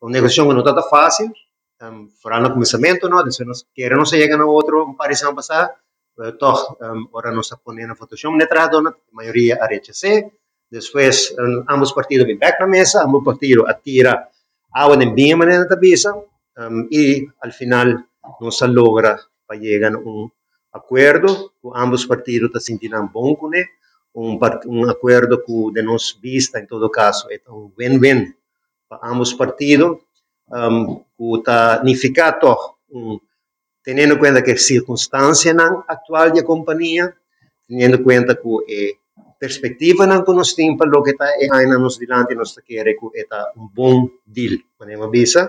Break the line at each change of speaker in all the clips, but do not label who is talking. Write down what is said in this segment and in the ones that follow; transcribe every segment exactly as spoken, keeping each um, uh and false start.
uma negociação que não está fácil, um, fora no começamento, não, depois nós queremos chegar a outro, um parecer passar, toch, um, ora nós está ponendo a votação, na trajadona, a maioria a rechacer, depois um, ambos partidos vêm back na mesa, ambos partidos atira água de bem maneira na cabeça, um, e al final nós logra para chegar a um acordo, com ambos partidos estão sentindo bom com ele, um, um acordo que de nós vista, em todo caso, é um win-win para ambos partidos, um, que está significado, um, tendo em conta que a circunstância atual da companhia, tendo em conta que a perspectiva que nós temos para o que está ainda nos diante, nós queremos que é um bom deal, podemos dizer,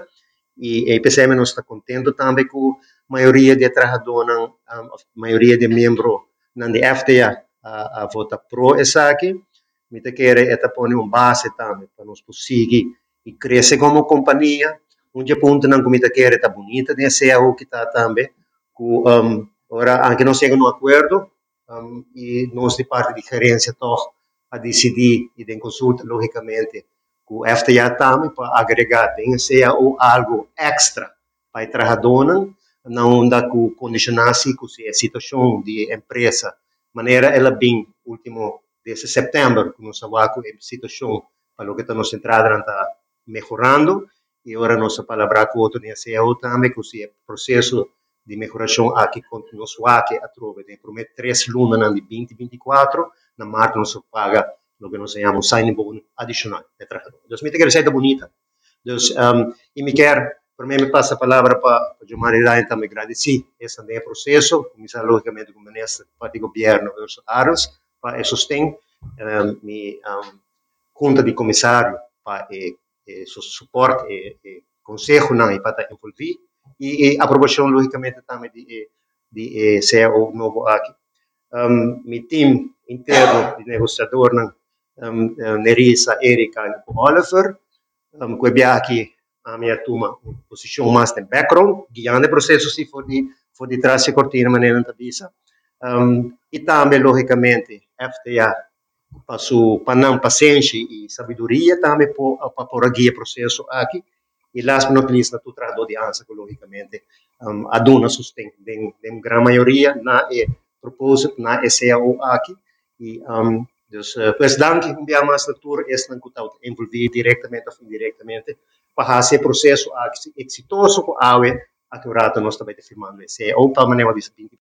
e a I P C M nós está contente também com a maioria de trabalhadores, a maioria de membros da F T A a, a votar pro essa aqui, me quer é pôr uma base também para nós conseguir e crescer como companhia. Um dia ponto na comida quer está bonita, de ser algo que está também, que um, ora anche nós chegamos a um acordo um, e nós de parte de gerência toch a decidir e de consulta logicamente com o F T A também para agregar tem ser algo extra para o trabalhador, não dá que condicionar-se com a situação de empresa, maneira ela bem último desse setembro, que nós sabemos que a situação para o que está nos entrada está melhorando e agora nossa palavra com outro nesse também que o processo de melhoração aqui continua aqui a trove de promete três lunas de vinte vinte e quatro na marca nós paga o que nós chamamos signing bonus adicional de trabalhador. Então, me quer ser bonita. Então, um, e me quer, para mim, me passa a palavra para o Gilmar Ryan também agradecer esse é processo, começar logicamente com o ministro do governo, os aros, para sustentar um, me um, junta de comissário para e, e, suporte e, e conselho não e para envolver e, e aprovação logicamente também de, de, de ser o novo aqui. Um, meu time interno de negociador não um, Nerissa, Erika e Oliver, um, que é aqui a minha turma uma posição mais de background, guiando o processo se for de for de trás e cortina maneira da visa, um, e também logicamente F T A para sua panam paciência e sabedoria também para para guiar o processo aqui e last but not least na tudo trabalhador de ansa logicamente um, a dona sustém de, de grande maioria na é propósito na S A O aqui e um, dus uh, pues danke um dia mais na tour esse não está envolvido diretamente ou indiretamente para esse processo exitoso com a A U E a que o rato nós também firmando esse é o para maneira de